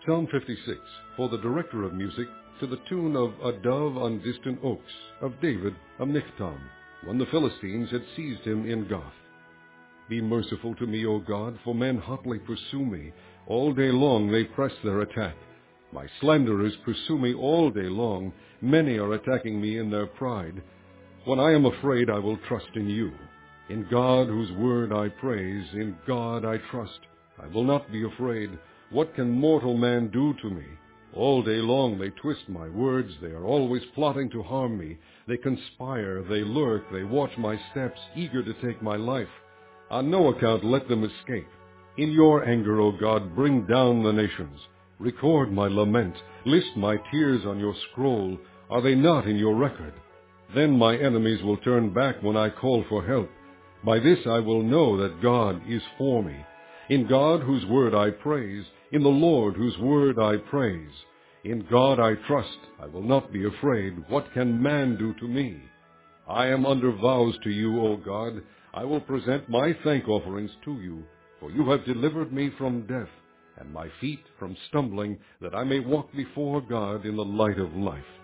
Psalm 56, for the director of music, to the tune of A Dove on Distant Oaks, of David of Michtam, when the Philistines had seized him in Gath. Be merciful to me, O God, for men hotly pursue me. All day long they press their attack. My slanderers pursue me all day long. Many are attacking me in their pride. When I am afraid, I will trust in you. In God, whose word I praise, in God I trust. I will not be afraid. What can mortal man do to me? All day long they twist my words. They are always plotting to harm me. They conspire, they lurk, they watch my steps, eager to take my life. On no account let them escape. In your anger, O God, bring down the nations. Record my lament. List my tears on your scroll. Are they not in your record? Then my enemies will turn back when I call for help. By this I will know that God is for me. In God, whose word I praise, in the Lord, whose word I praise. In God I trust. I will not be afraid. What can man do to me? I am under vows to you, O God. I will present my thank offerings to you, for you have delivered me from death, and my feet from stumbling, that I may walk before God in the light of life.